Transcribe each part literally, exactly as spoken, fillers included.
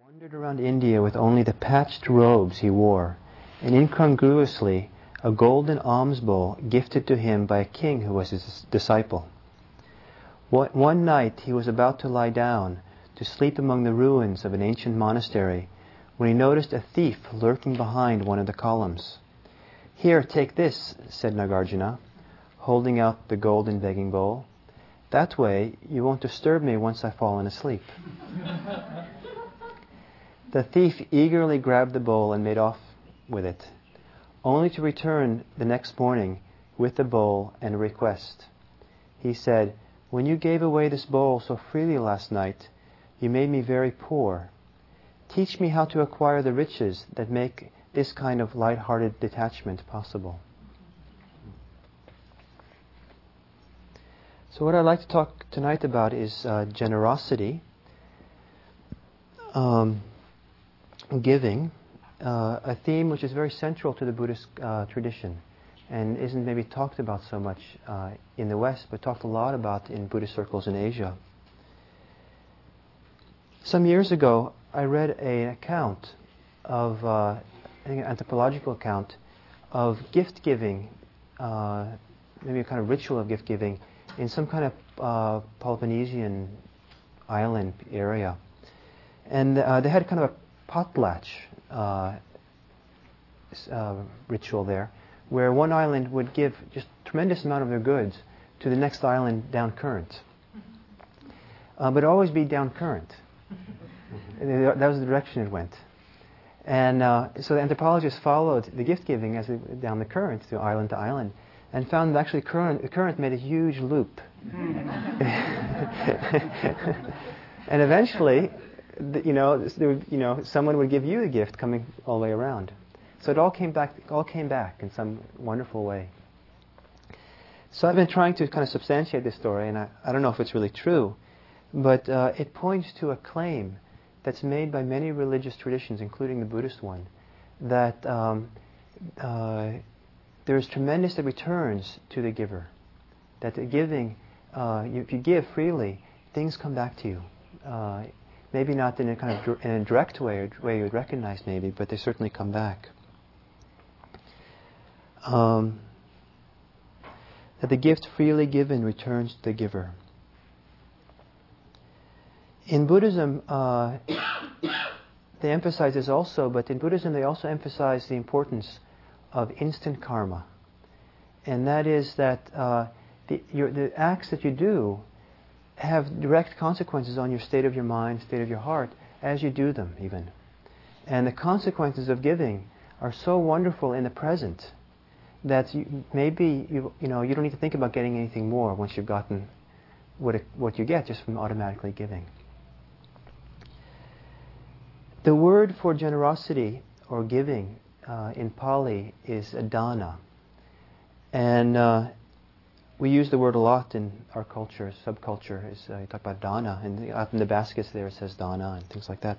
wandered around India with only the patched robes he wore, and incongruously a golden alms bowl gifted to him by a king who was his disciple. One night he was about to lie down to sleep among the ruins of an ancient monastery when he noticed a thief lurking behind one of the columns. "Here, take this," said Nagarjuna, holding out the golden begging bowl. "That way you won't disturb me once I've fallen asleep." The thief eagerly grabbed the bowl and made off with it, only to return the next morning with the bowl and a request. He said, "When you gave away this bowl so freely last night, you made me very poor. Teach me how to acquire the riches that make this kind of light-hearted detachment possible." So what I'd like to talk tonight about is uh, generosity, um, giving, uh, a theme which is very central to the Buddhist uh, tradition and isn't maybe talked about so much uh, in the West, but talked a lot about in Buddhist circles in Asia. Some years ago, I read an account of, uh, I think an anthropological account of gift giving, uh, maybe a kind of ritual of gift giving in some kind of uh, Peloponnesian island area. And uh, they had kind of a potlatch uh, uh, ritual there, where one island would give just a tremendous amount of their goods to the next island down current. Uh, but always be down current. That was the direction it went. And uh, so the anthropologists followed the gift giving as it went down the current, to island to island, and found that actually current, the current made a huge loop. And eventually, you know, there would, you know, someone would give you a gift coming all the way around. So it all came back, all came back in some wonderful way. So I've been trying to kind of substantiate this story, and I, I don't know if it's really true, but uh, it points to a claim that's made by many religious traditions, including the Buddhist one, that um, uh, there's tremendous returns to the giver. That the giving, uh, you, if you give freely, things come back to you. Uh, maybe not in a kind of dr- in a direct way, or way you would recognize maybe, but they certainly come back. Um, that the gift freely given returns to the giver. In Buddhism, uh, they emphasize this also, but in Buddhism they also emphasize the importance of instant karma. And that is that uh, the, your, the acts that you do have direct consequences on your state of your mind, state of your heart, as you do them even. And the consequences of giving are so wonderful in the present that you, maybe you, you know you don't need to think about getting anything more once you've gotten what it, what you get just from automatically giving. The word for generosity or giving uh, in Pali is dana, and uh, we use the word a lot in our culture, subculture. Is uh, you talk about dana, and up in the baskets there it says dana and things like that.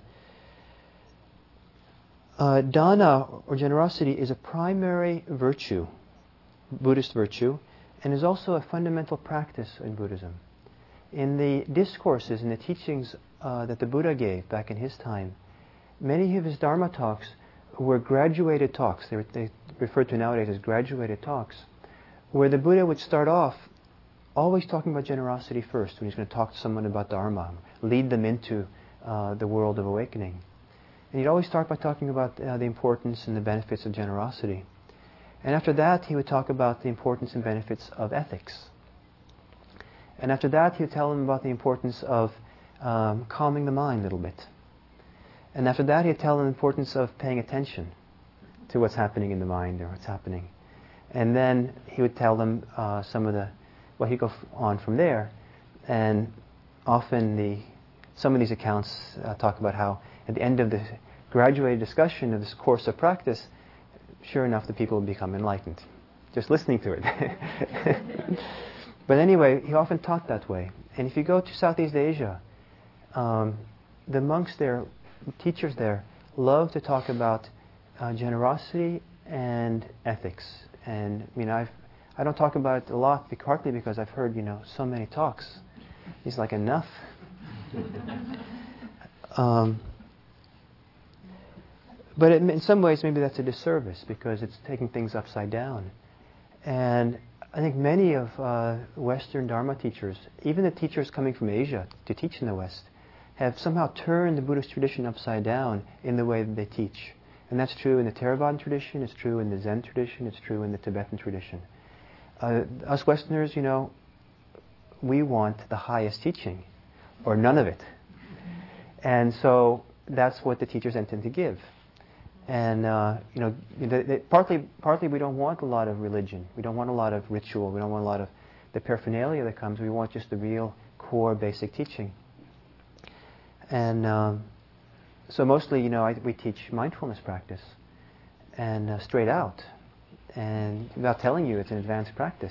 Uh, dana or generosity is a primary virtue, Buddhist virtue, and is also a fundamental practice in Buddhism. In the discourses and the teachings uh, that the Buddha gave back in his time, many of his Dharma talks were graduated talks. They were they referred to nowadays as graduated talks, where the Buddha would start off always talking about generosity first when he's going to talk to someone about Dharma, lead them into uh, the world of awakening. And he'd always start by talking about uh, the importance and the benefits of generosity. And after that, he would talk about the importance and benefits of ethics. And after that, he would tell them about the importance of um, calming the mind a little bit. And after that, he'd tell them the importance of paying attention to what's happening in the mind or what's happening. And then he would tell them uh, some of the, well, he'd go f- on from there. And often the, some of these accounts uh, talk about how at the end of the graduated discussion of this course of practice, sure enough, the people would become enlightened, just listening to it. But anyway, he often taught that way. And if you go to Southeast Asia, um, the monks there, teachers there, love to talk about uh, generosity and ethics. And I mean, I've I don't talk about it a lot, partly because I've heard you know so many talks. He's like enough. um, But it, in some ways, maybe that's a disservice because it's taking things upside down. And I think many of uh, Western Dharma teachers, even the teachers coming from Asia to teach in the West, have somehow turned the Buddhist tradition upside down in the way that they teach. And that's true in the Theravadan tradition, it's true in the Zen tradition, it's true in the Tibetan tradition. Uh, us Westerners, you know, we want the highest teaching, or none of it. And so that's what the teachers intend to give. And, uh, you know, they, they, partly, partly we don't want a lot of religion. We don't want a lot of ritual. We don't want a lot of the paraphernalia that comes. We want just the real core basic teaching. And um, so mostly, you know, I, we teach mindfulness practice, and uh, straight out. And without telling you, it's an advanced practice.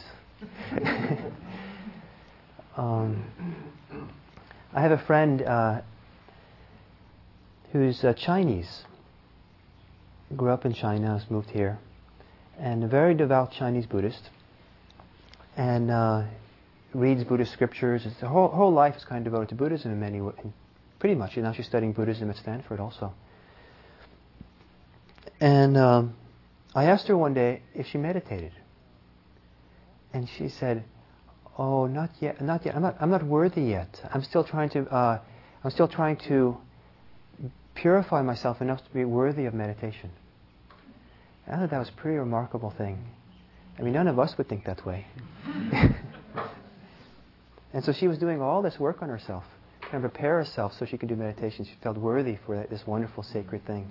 um, I have a friend uh, who's uh, Chinese. Grew up in China, has moved here, and a very devout Chinese Buddhist, and uh, reads Buddhist scriptures. His whole whole life is kind of devoted to Buddhism in many ways, pretty much. And now she's studying Buddhism at Stanford also. And um, I asked her one day if she meditated, and she said, "Oh, not yet, not yet. I'm not. I'm not worthy yet. I'm still trying to. Uh, I'm still trying to." purify myself enough to be worthy of meditation. I thought that was a pretty remarkable thing. I mean, none of us would think that way. And so she was doing all this work on herself, trying to prepare herself so she could do meditation. She felt worthy for this wonderful sacred thing.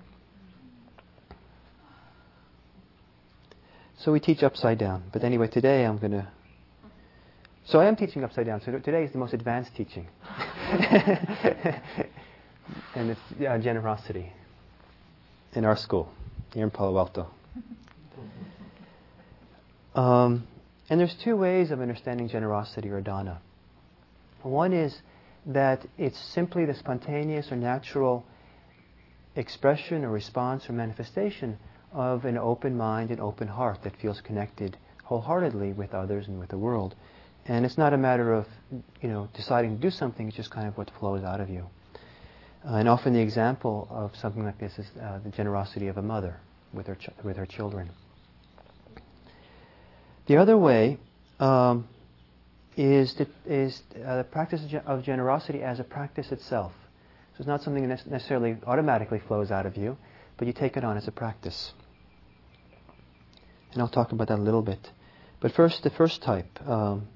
So we teach upside down. But anyway, today I'm going to... So I am teaching upside down. So today is the most advanced teaching. And it's uh, generosity in our school here in Palo Alto. Um, and there's two ways of understanding generosity or dana. One is that it's simply the spontaneous or natural expression or response or manifestation of an open mind and open heart that feels connected wholeheartedly with others and with the world. And it's not a matter of, you know, deciding to do something, it's just kind of what flows out of you. Uh, and often the example of something like this is uh, the generosity of a mother with her ch- with her children. The other way um, is to, is uh, the practice of, ge- of generosity as a practice itself. So it's not something that necessarily automatically flows out of you, but you take it on as a practice. And I'll talk about that a little bit. But first, the first type. Um,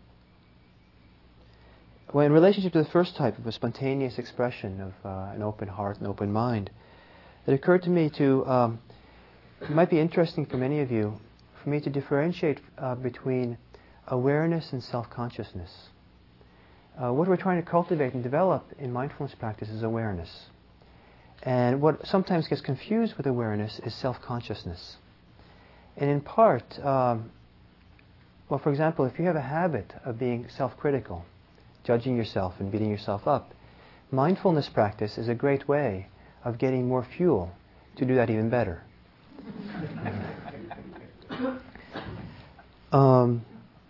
Well, in relationship to the first type of a spontaneous expression of uh, an open heart and open mind, it occurred to me to, um, it might be interesting for many of you, for me to differentiate uh, between awareness and self-consciousness. Uh, what we're trying to cultivate and develop in mindfulness practice is awareness. And what sometimes gets confused with awareness is self-consciousness. And in part, um, well, for example, if you have a habit of being self-critical, judging yourself and beating yourself up, mindfulness practice is a great way of getting more fuel to do that even better. um,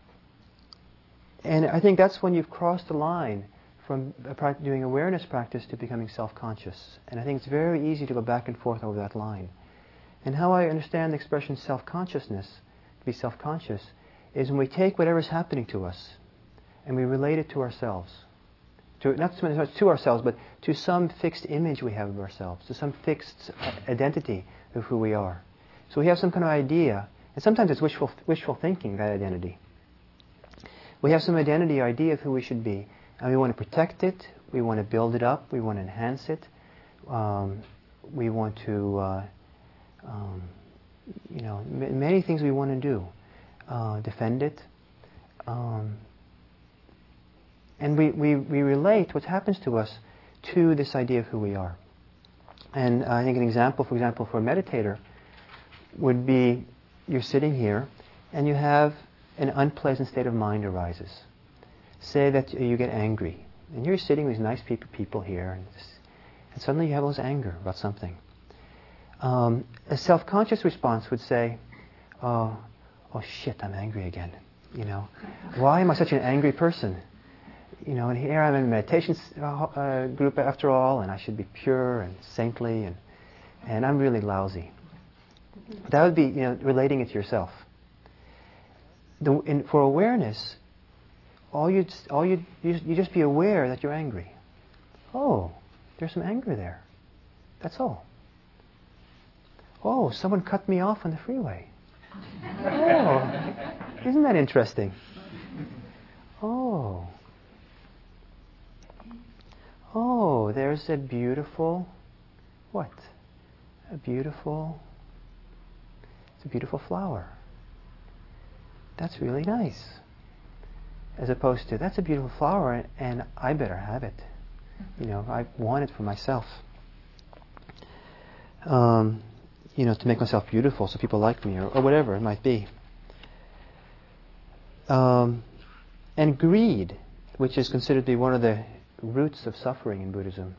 and I think that's when you've crossed the line from doing awareness practice to becoming self-conscious. And I think it's very easy to go back and forth over that line. And how I understand the expression self-consciousness, to be self-conscious, is when we take whatever's happening to us and we relate it to ourselves. To, not so much to ourselves, but to some fixed image we have of ourselves, to some fixed identity of who we are. So we have some kind of idea, and sometimes it's wishful, wishful thinking, that identity. We have some identity, idea of who we should be, and we want to protect it, we want to build it up, we want to enhance it, um, we want to, uh, um, you know, m- many things we want to do, uh, defend it. Um, And we, we, we relate what happens to us to this idea of who we are. And I think an example, for example, for a meditator would be you're sitting here and you have an unpleasant state of mind arises. Say that you get angry. And you're sitting with these nice people here and, this, and suddenly you have all this anger about something. Um, a self-conscious response would say, oh, oh shit, I'm angry again. You know, why am I such an angry person? You know, and here I'm in a meditation uh, group after all, and I should be pure and saintly, and and I'm really lousy. That would be, you know, relating it to yourself. The, in, for awareness, all you'd, all you'd, you you just be aware that you're angry. Oh, there's some anger there. That's all. Oh, someone cut me off on the freeway. Oh, isn't that interesting? Oh. Oh, there's a beautiful, what? A beautiful, it's a beautiful flower. That's really nice. As opposed to, that's a beautiful flower and I better have it. You know, I want it for myself. Um, you know, to make myself beautiful so people like me, or, or whatever it might be. Um, and greed, which is considered to be one of the roots of suffering in Buddhism.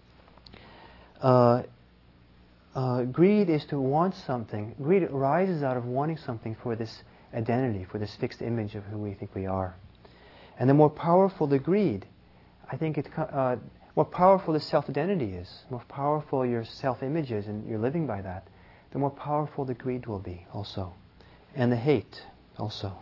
Uh, uh, greed is to want something. Greed arises out of wanting something for this identity, for this fixed image of who we think we are. And the more powerful the greed, I think it uh, more powerful the self-identity is, more powerful your self-image is, and you're living by that, the more powerful the greed will be also. And the hate also.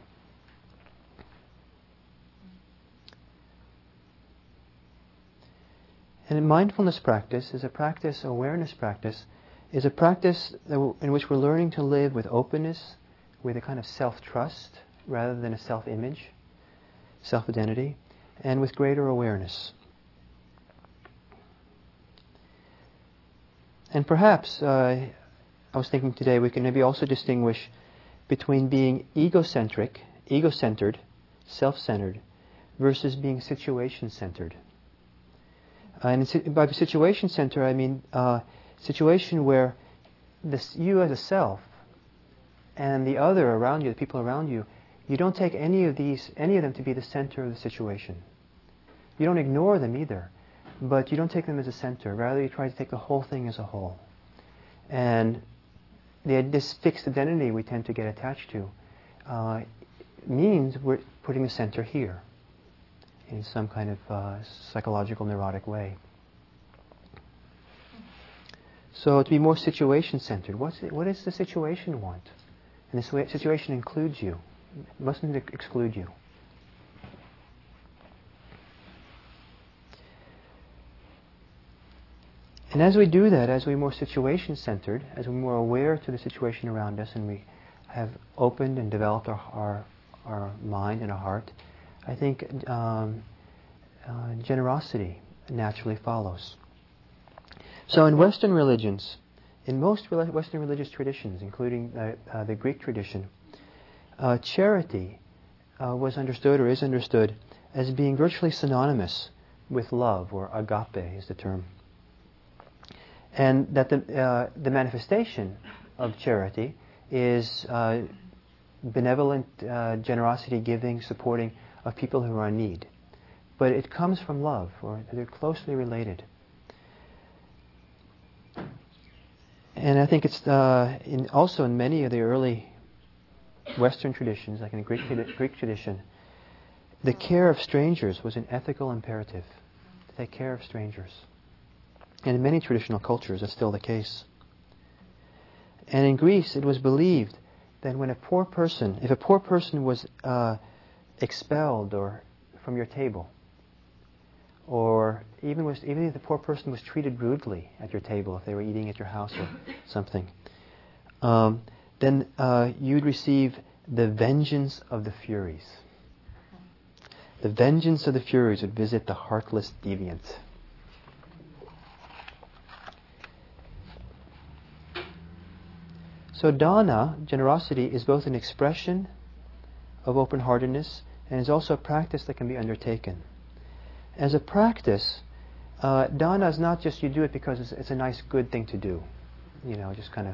And mindfulness practice is a practice, awareness practice, is a practice that w- in which we're learning to live with openness, with a kind of self-trust rather than a self-image, self-identity, and with greater awareness. And perhaps, uh, I was thinking today, we can maybe also distinguish between being egocentric, ego-centered, self-centered, versus being situation-centered. Uh, and by situation-centered, I mean uh, situation where this, you as a self and the other around you, the people around you, you don't take any of these, any of them to be the center of the situation. You don't ignore them either, but you don't take them as a center. Rather, you try to take the whole thing as a whole. And the, this fixed identity we tend to get attached to uh, means we're putting the center here in some kind of uh, psychological neurotic way. So to be more situation-centered, what's it, what does the situation want? And this situation includes you. It mustn't exclude you. And as we do that, as we're more situation-centered, as we're more aware to the situation around us, and we have opened and developed our our, our mind and our heart, I think um, uh, generosity naturally follows. So in Western religions, in most Western religious traditions, including uh, uh, the Greek tradition, uh, charity uh, was understood or is understood as being virtually synonymous with love, or agape is the term. And that the, uh, the manifestation of charity is uh, benevolent uh, generosity, giving, supporting of people who are in need. But it comes from love, or they're closely related. And I think it's uh, in also in many of the early Western traditions, like in the Greek, Greek tradition, the care of strangers was an ethical imperative. To take care of strangers. And in many traditional cultures, that's still the case. And in Greece, it was believed that when a poor person, if a poor person was uh, expelled or from your table, or even was, even if the poor person was treated rudely at your table, if they were eating at your house or something, um, then uh, you'd receive the vengeance of the Furies. The vengeance of the Furies would visit the heartless deviant. So dana, generosity, is both an expression of open-heartedness and is also a practice that can be undertaken. As a practice, uh, dana is not just you do it because it's, it's a nice, good thing to do. You know, just kind of...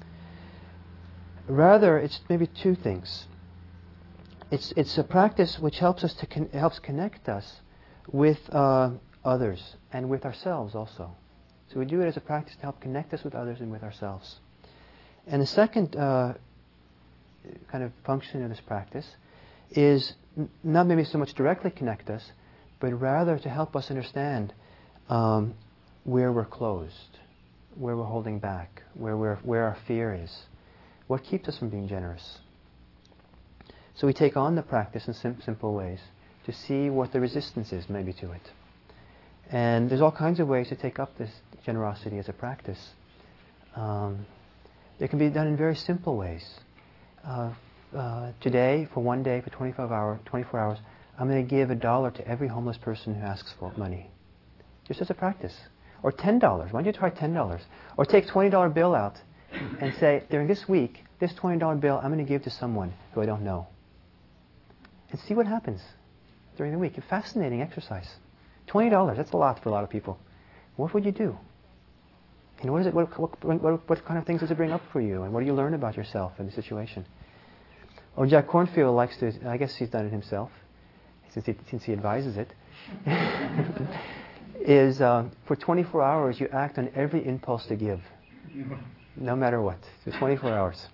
Rather, it's maybe two things. It's it's a practice which helps us to con- helps connect us with uh, others and with ourselves also. So we do it as a practice to help connect us with others and with ourselves. And the second uh, kind of function of this practice is n- not maybe so much directly connect us, but rather to help us understand um, where we're closed, where we're holding back, where we're, where our fear is, what keeps us from being generous. So we take on the practice in sim- simple ways to see what the resistance is maybe to it. And there's all kinds of ways to take up this generosity as a practice. Um, it can be done in very simple ways. Uh, uh, today, for one day, for twenty-five hours, twenty-four hours, I'm going to give a dollar to every homeless person who asks for money. Just as a practice. Or ten dollars. Why don't you try ten dollars? Or take a twenty dollar bill out and say, during this week, this twenty dollar bill I'm going to give to someone who I don't know. And see what happens during the week. A fascinating exercise. twenty dollars, that's a lot for a lot of people. What would you do? And what is it? What, what, what, what kind of things does it bring up for you? And what do you learn about yourself in the situation? Or Jack Kornfield likes to, I guess he's done it himself, since he, since he advises it, is uh, for twenty-four hours you act on every impulse to give. No matter what. For twenty-four hours.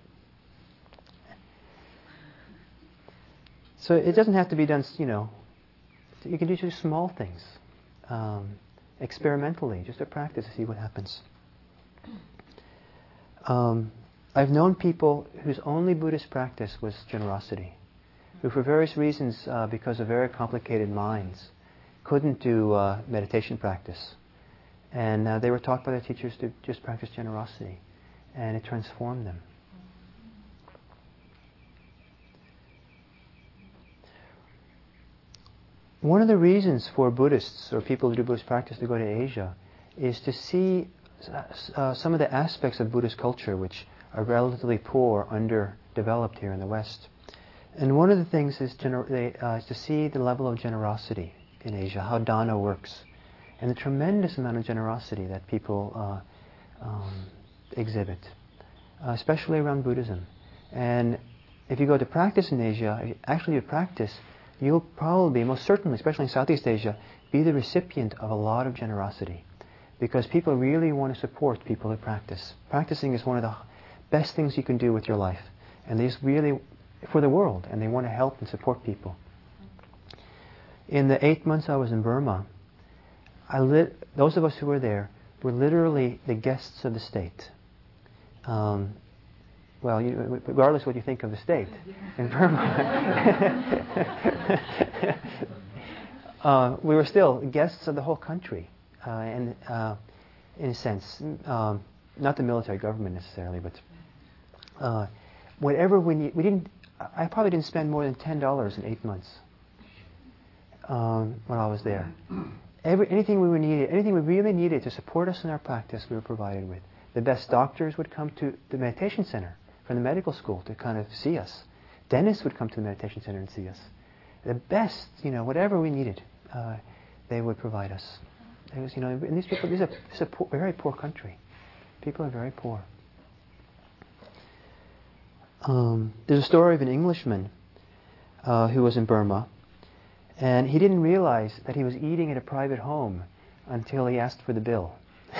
So it doesn't have to be done, you know, you can do just small things. Um, experimentally, just a practice to see what happens. Um, I've known people whose only Buddhist practice was generosity, who for various reasons, uh, because of very complicated minds, couldn't do uh, meditation practice. And uh, they were taught by their teachers to just practice generosity, and it transformed them. One of the reasons for Buddhists or people who do Buddhist practice to go to Asia is to see uh, some of the aspects of Buddhist culture which are relatively poor, underdeveloped here in the West. And one of the things is, gener- they, uh, is to see the level of generosity in Asia, how dana works, and the tremendous amount of generosity that people uh, um, exhibit, uh, especially around Buddhism. And if you go to practice in Asia, if you actually you practice, you'll probably, most certainly, especially in Southeast Asia, be the recipient of a lot of generosity. Because people really want to support people who practice. Practicing is one of the best things you can do with your life. And they just really, for the world, and they want to help and support people. In the eight months I was in Burma, I lit, those of us who were there were literally the guests of the state. Um, Well, you, regardless of what you think of the state in Burma, uh, we were still guests of the whole country, uh, and uh, in a sense, um, not the military government necessarily, but uh, whatever we need. We didn't. I probably didn't spend more than ten dollars in eight months um, when I was there. Every, anything we were needed, anything we really needed to support us in our practice, we were provided with. The best doctors would come to the meditation center from the medical school to kind of see us. Dentists would come to the meditation center and see us. The best, you know, whatever we needed, uh, they would provide us. It was, you know, and these people, these are, this is a poor, very poor country. People are very poor. Um, there's a story of an Englishman uh, who was in Burma, and he didn't realize that he was eating at a private home until he asked for the bill.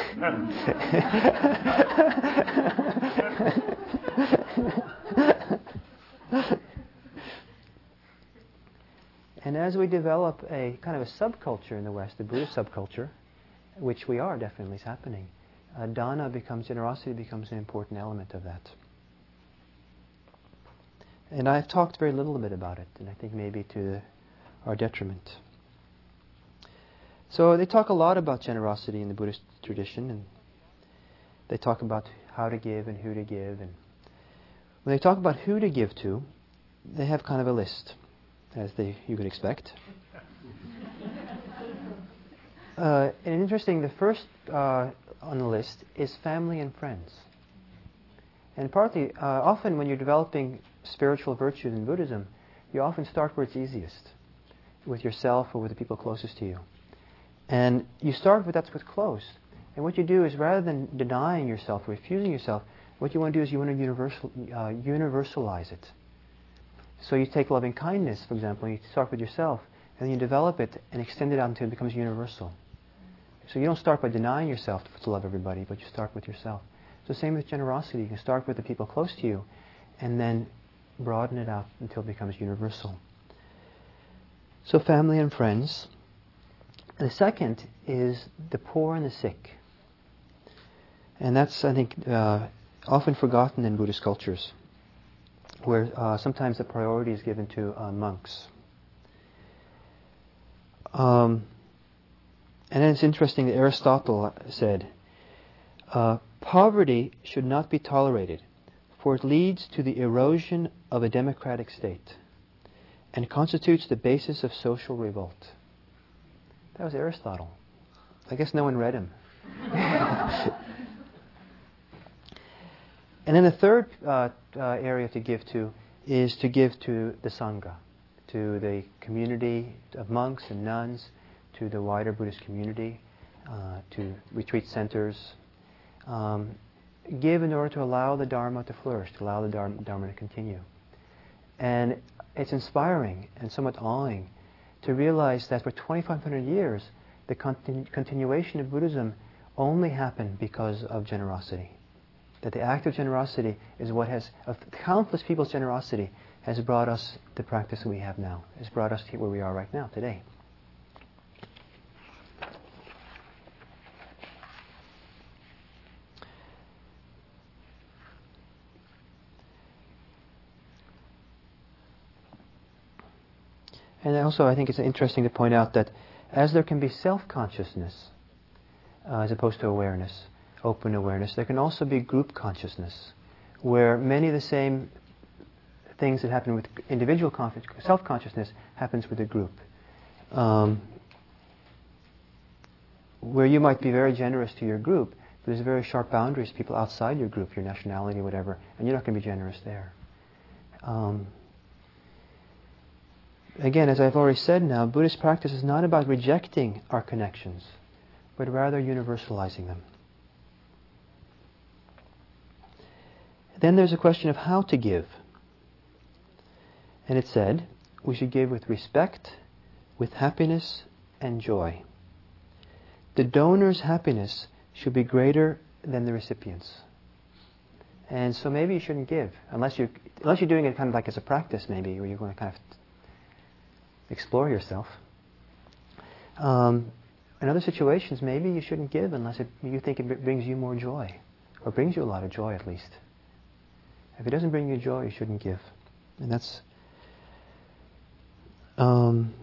And as we develop a kind of a subculture in the West, the Buddhist subculture, which we are definitely is happening, uh, dana becomes, generosity becomes an important element of that. And I've talked very little bit about it, and I think maybe to our detriment. So they talk a lot about generosity in the Buddhist tradition, and they talk about how to give and who to give. And when they talk about who to give to, they have kind of a list, as they you could expect. uh, and interesting, the first uh, on the list is family and friends. And partly, uh, often when you're developing spiritual virtues in Buddhism, you often start where it's easiest, with yourself or with the people closest to you. And you start with that's what's close. And what you do is, rather than denying yourself, refusing yourself, what you want to do is you want to universal, uh, universalize it. So you take loving kindness, for example, and you start with yourself, and then you develop it and extend it out until it becomes universal. So you don't start by denying yourself to love everybody, but you start with yourself. So same with generosity. You can start with the people close to you, and then broaden it out until it becomes universal. So family and friends. And the second is the poor and the sick. And that's, I think, uh, often forgotten in Buddhist cultures, where uh, sometimes the priority is given to uh, monks. Um, and then it's interesting that Aristotle said, uh, poverty should not be tolerated, for it leads to the erosion of a democratic state and constitutes the basis of social revolt. That was Aristotle. I guess no one read him. And then the third uh, uh, area to give to is to give to the Sangha, to the community of monks and nuns, to the wider Buddhist community, uh, to retreat centers. Um, give in order to allow the Dharma to flourish, to allow the Dharma, Dharma to continue. And it's inspiring and somewhat awing to realize that for twenty-five hundred years, the continu- continuation of Buddhism only happened because of generosity. That the act of generosity is what has, of countless people's generosity, has brought us the practice that we have now, has brought us to where we are right now, today. And also I think it's interesting to point out that as there can be self-consciousness, uh, as opposed to awareness, open awareness, there can also be group consciousness, where many of the same things that happen with individual self-consciousness happens with a group. Um, where you might be very generous to your group, but there's very sharp boundaries, people outside your group, your nationality, whatever, and you're not going to be generous there. Um, again, as I've already said now, Buddhist practice is not about rejecting our connections, but rather universalizing them. Then there's a question of how to give. And it said, we should give with respect, with happiness and joy. The donor's happiness should be greater than the recipient's. And so maybe you shouldn't give, unless you're, unless you're doing it kind of like as a practice maybe, where you're going to kind of explore yourself. Um, in other situations, maybe you shouldn't give unless it, you think it brings you more joy, or brings you a lot of joy at least. If it doesn't bring you joy, you shouldn't give. And that's... Um,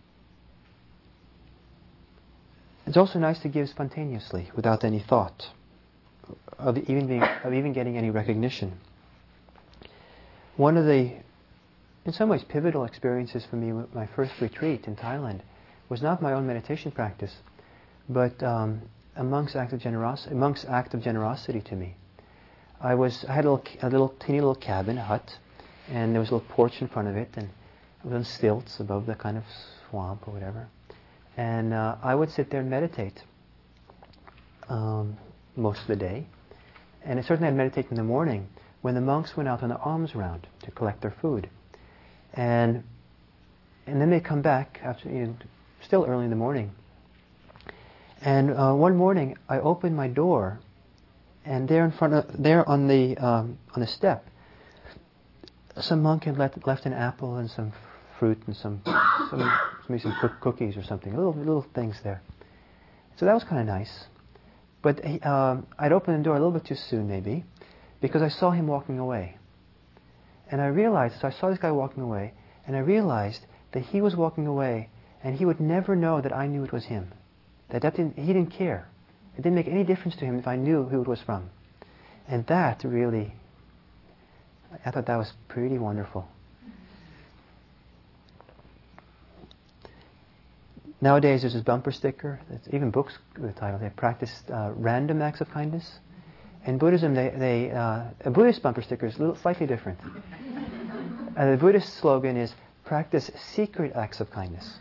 it's also nice to give spontaneously, without any thought of even being, of even getting any recognition. One of the, in some ways, pivotal experiences for me with my first retreat in Thailand was not my own meditation practice, but um, a monk's act of generosity, a monk's act of generosity to me. I was, I had a little, a little teeny little cabin, a hut, and there was a little porch in front of it, and it was on stilts above the kind of swamp or whatever. And uh, I would sit there and meditate um, most of the day. And certainly I'd meditate in the morning when the monks went out on the alms round to collect their food. And and then they'd come back after, you know, still early in the morning. And uh, one morning I opened my door, and there in front of, there on the um, on the step, some monk had left, left an apple and some fruit and some, some maybe some cook- cookies or something, little little things there. So that was kind of nice. But he, um, I'd opened the door a little bit too soon, maybe, because I saw him walking away. And I realized, so I saw this guy walking away, and I realized that he was walking away, and he would never know that I knew it was him. That, that didn't, he didn't care. It didn't make any difference to him if I knew who it was from. And that really, I thought that was pretty wonderful. Nowadays there's this bumper sticker, that's even books with the title, they practice uh, random acts of kindness. In Buddhism, they, they uh, a Buddhist bumper sticker is a little slightly different. uh, the Buddhist slogan is, practice secret acts of kindness.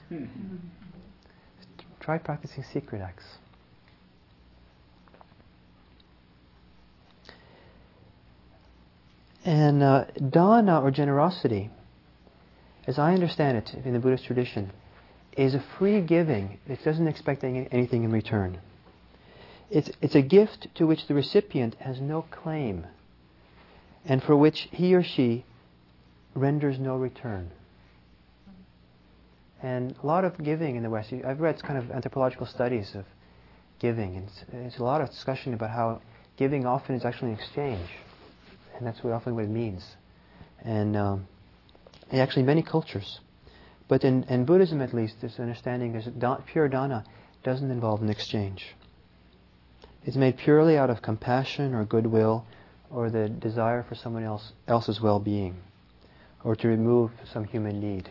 Try practicing secret acts. And uh, dana, or generosity, as I understand it in the Buddhist tradition, is a free giving that doesn't expect any, anything in return. It's, it's a gift to which the recipient has no claim, and for which he or she renders no return. And a lot of giving in the West, I've read kind of anthropological studies of giving, and it's, it's a lot of discussion about how giving often is actually an exchange, and that's what often what it means. And um, in actually many cultures, but in, in Buddhism at least, this understanding, there's da- pure dana doesn't involve an exchange. It's made purely out of compassion or goodwill, or the desire for someone else else's well-being, or to remove some human need.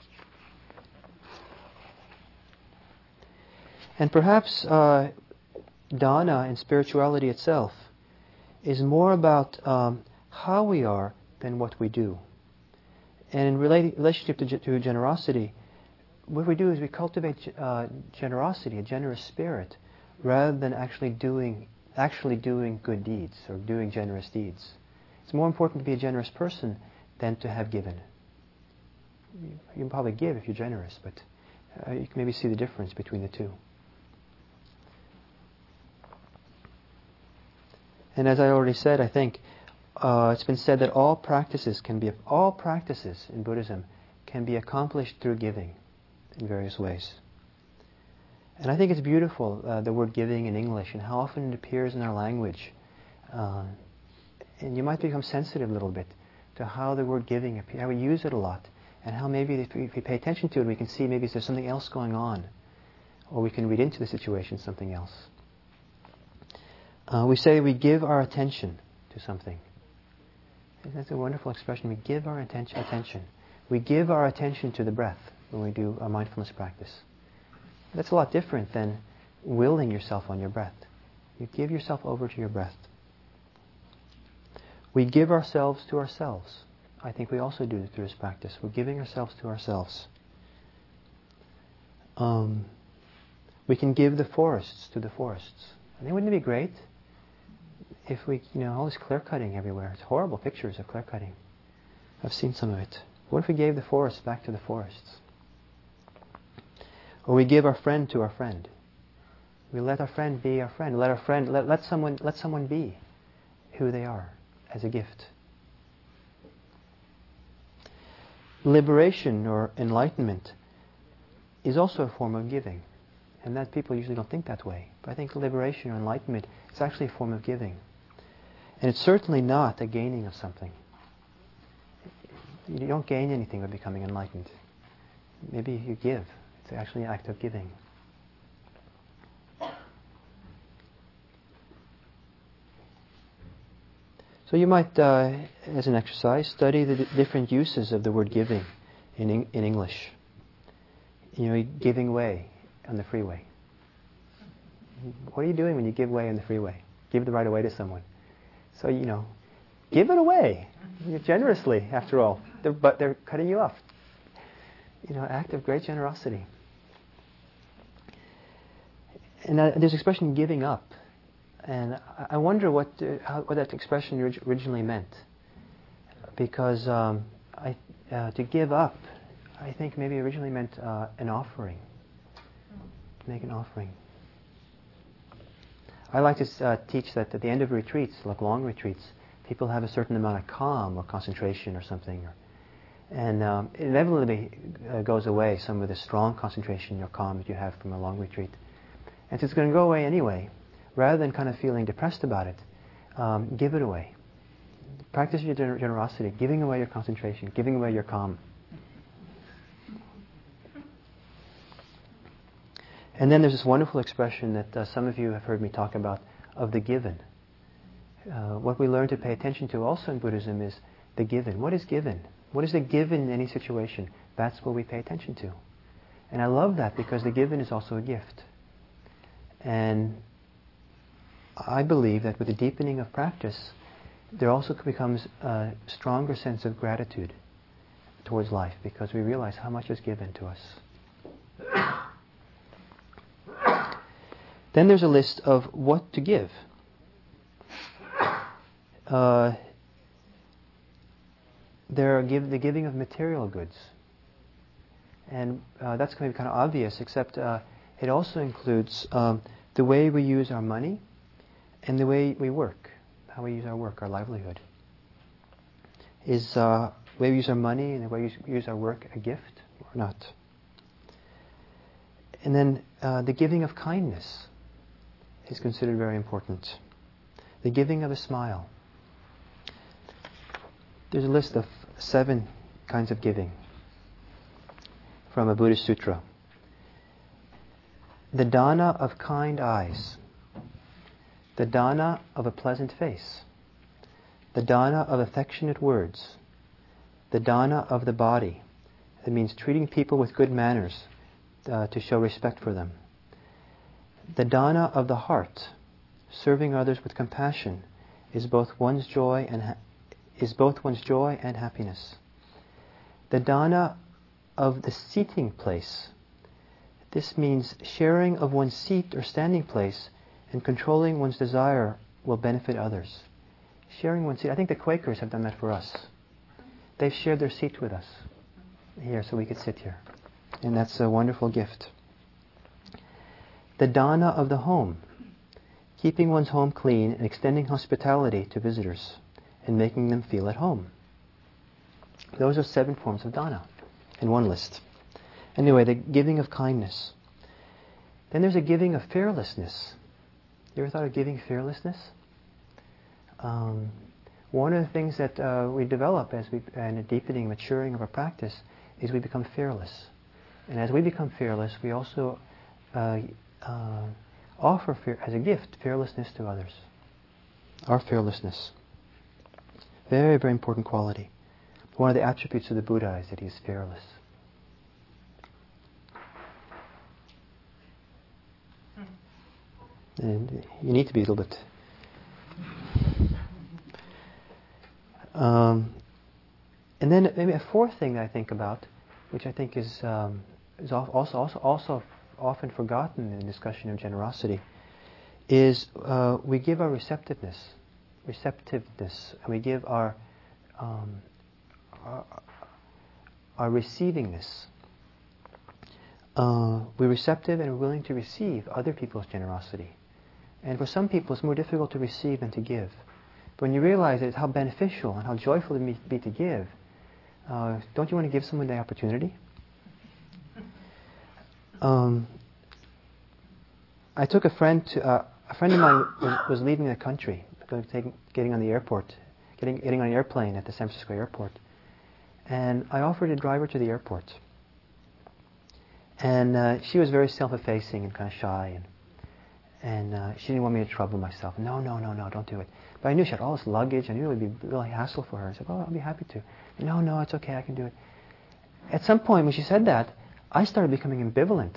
And perhaps uh, dana and spirituality itself is more about um, how we are than what we do. And in rela- relationship to, to generosity, what we do is we cultivate uh, generosity, a generous spirit, rather than actually doing actually doing good deeds or doing generous deeds. It's more important to be a generous person than to have given. You can probably give if you're generous, but uh, you can maybe see the difference between the two. And as I already said, I think uh, it's been said that all practices can be all practices in Buddhism can be accomplished through giving in various ways. And I think it's beautiful, uh, the word giving in English, and how often it appears in our language. Uh, and you might become sensitive a little bit to how the word giving appears, how we use it a lot, and how maybe if we, if we pay attention to it, we can see maybe there's something else going on, or we can read into the situation something else. Uh, we say we give our attention to something. That's a wonderful expression. We give our attention. attention. We give our attention to the breath when we do our mindfulness practice. That's a lot different than willing yourself on your breath. You give yourself over to your breath. We give ourselves to ourselves. I think we also do through this practice. We're giving ourselves to ourselves. Um, we can give the forests to the forests. I think, wouldn't it be great if we, you know, all this clear cutting everywhere. It's horrible pictures of clear cutting. I've seen some of it. What if we gave the forests back to the forests? Or we give our friend to our friend. We let our friend be our friend. Let our friend let, let someone let someone be who they are as a gift. Liberation or enlightenment is also a form of giving. And that people usually don't think that way. But I think liberation or enlightenment is actually a form of giving. And it's certainly not a gaining of something. You don't gain anything by becoming enlightened. Maybe you give. It's actually an act of giving. So you might, uh, as an exercise, study the d- different uses of the word giving in in, in English. You know, giving way on the freeway. What are you doing when you give way on the freeway? Give the right of way to someone. So, you know, give it away generously, after all. They're, but they're cutting you off. You know, act of great generosity. And uh, there's expression giving up. And I, I wonder what uh, how, what that expression orig- originally meant. Because um, I, uh, to give up, I think maybe originally meant uh, an offering. To make an offering. I like to uh, teach that at the end of retreats, like long retreats, people have a certain amount of calm or concentration or something. Or, and um, it inevitably uh, goes away, some of the strong concentration or calm that you have from a long retreat. And so it's going to go away anyway. Rather than kind of feeling depressed about it, um, give it away. Practice your gener- generosity, giving away your concentration, giving away your calm. And then there's this wonderful expression that uh, some of you have heard me talk about, of the given. Uh, what we learn to pay attention to also in Buddhism is the given. What is given? What is the given in any situation? That's what we pay attention to. And I love that because the given is also a gift. And I believe that with the deepening of practice, there also becomes a stronger sense of gratitude towards life because we realize how much is given to us. Then there's a list of what to give. Uh, there are give, the giving of material goods. And uh, that's going to be kind of obvious, except uh, it also includes um, the way we use our money and the way we work, how we use our work, our livelihood. Is uh, the way we use our money and the way we use our work a gift or not? And then uh, the giving of kindness is considered very important. the giving of a smile. There's a list of seven kinds of giving from a Buddhist sutra. The dana of kind eyes, the dana of a pleasant face, the dana of affectionate words, the dana of the body. That means treating people with good manners uh, to show respect for them. The dana of the heart, serving others with compassion, is both one's joy and ha- is both one's joy and happiness. The dana of the seating place. This means sharing of one's seat or standing place and controlling one's desire will benefit others. Sharing one's seat. I think the Quakers have done that for us. They've shared their seat with us here so we could sit here. And that's a wonderful gift. The dana of the home. Keeping one's home clean and extending hospitality to visitors and making them feel at home. Those are seven forms of dana in one list. Anyway, the giving of kindness. Then there's a giving of fearlessness. You ever thought of giving fearlessness? Um, one of the things that uh, we develop as we, and a deepening, maturing of our practice, is we become fearless. And as we become fearless, we also uh, uh, offer fear, as a gift fearlessness to others. Our fearlessness. Very, very important quality. One of the attributes of the Buddha is that he is fearless. And you need to be a little bit. Um, and then maybe a fourth thing that I think about, which I think is um, is also also also often forgotten in the discussion of generosity, is uh, we give our receptiveness, receptiveness, and we give our um, our, our receivingness. Uh, we're receptive and we're willing to receive other people's generosity. And for some people, it's more difficult to receive than to give. But when you realize it, how beneficial and how joyful it may be to give, uh, don't you want to give someone the opportunity? Um, I took a friend to, uh, a friend of mine was, was leaving the country, going to take, getting on the airport, getting getting on an airplane at the San Francisco airport, and I offered to drive her to the airport. And uh, she was very self-effacing and kind of shy, and and uh, she didn't want me to trouble myself. No, no, no, no, don't do it. But I knew she had all this luggage. I knew it would be really hassle for her. I said, oh, I'll be happy to. No, no, it's okay, I can do it. At some point when she said that, I started becoming ambivalent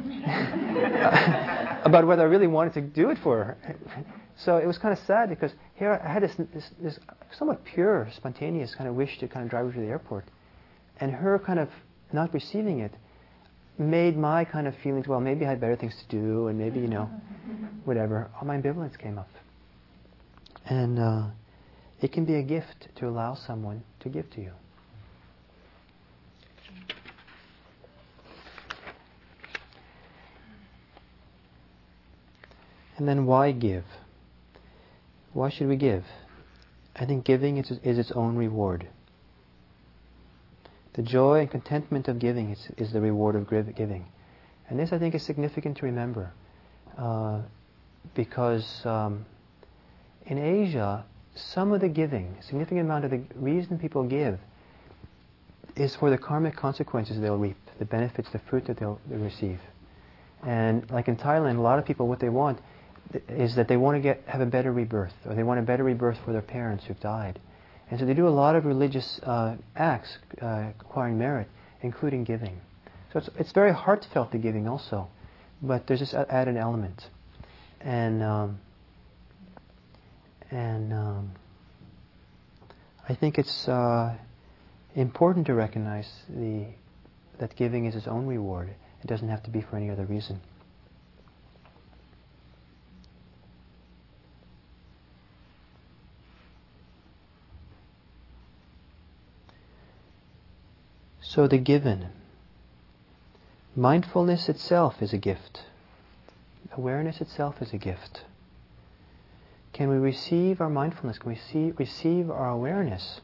about whether I really wanted to do it for her. So it was kind of sad because here I had this, this, this somewhat pure, spontaneous kind of wish to kind of drive her to the airport. And her kind of not receiving it made my kind of feelings, well, maybe I had better things to do, and maybe, you know, whatever. All my ambivalence came up. And uh, it can be a gift to allow someone to give to you. And then why give? Why should we give? I think giving is, is its own reward. The joy and contentment of giving is, is the reward of giving. And this, I think, is significant to remember. Uh, because um, in Asia, some of the giving, a significant amount of the reason people give is for the karmic consequences they'll reap, the benefits, the fruit that they'll, they'll receive. And like in Thailand, a lot of people, what they want is that they want to get have a better rebirth, or they want a better rebirth for their parents who've died. And so they do a lot of religious uh, acts uh, acquiring merit, including giving. So it's, it's very heartfelt, the giving also, but there's this added element. And um, and um, I think it's uh, important to recognize the that giving is its own reward. It doesn't have to be for any other reason. So the given. Mindfulness itself is a gift. Awareness itself is a gift. Can we receive our mindfulness? Can we see, receive our awareness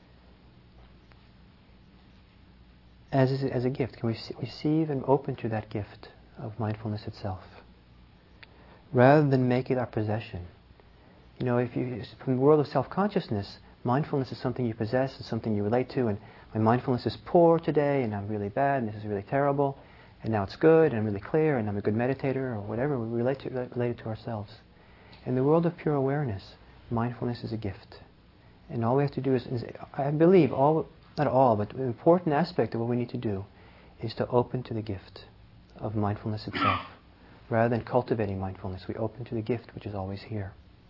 as, as a gift? Can we receive and open to that gift of mindfulness itself? Rather than make it our possession. You know, if you, from the world of self-consciousness, mindfulness is something you possess, it's something you relate to, and my mindfulness is poor today, and I'm really bad, and this is really terrible, and now it's good, and I'm really clear, and I'm a good meditator, or whatever, we relate to, relate it to ourselves. In the world of pure awareness, mindfulness is a gift. And all we have to do is, is I believe, all, not all, but an important aspect of what we need to do is to open to the gift of mindfulness itself. Rather than cultivating mindfulness, we open to the gift which is always here.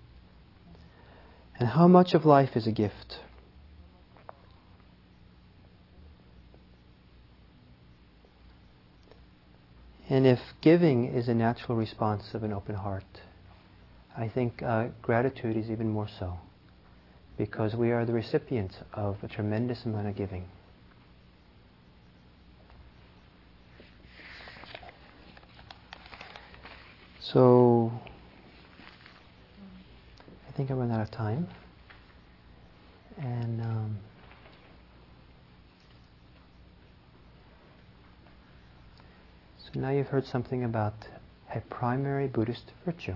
And how much of life is a gift? And if giving is a natural response of an open heart, I think uh, gratitude is even more so, because we are the recipients of a tremendous amount of giving. So, I think I run out of time. And um, so now you've heard something about a primary Buddhist virtue.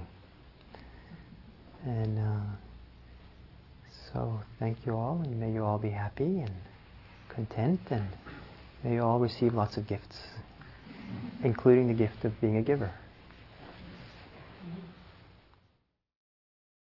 And uh, so thank you all, and may you all be happy and content, and may you all receive lots of gifts, including the gift of being a giver.